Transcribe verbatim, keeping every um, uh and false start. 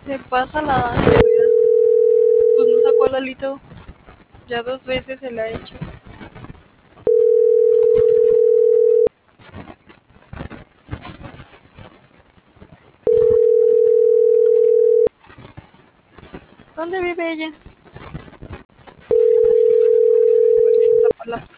Se pasa la Dani, de verdad. Pues no sacó al Lalito. Ya dos veces se la ha hecho. ¿Dónde vive ella? Pobrecita, por la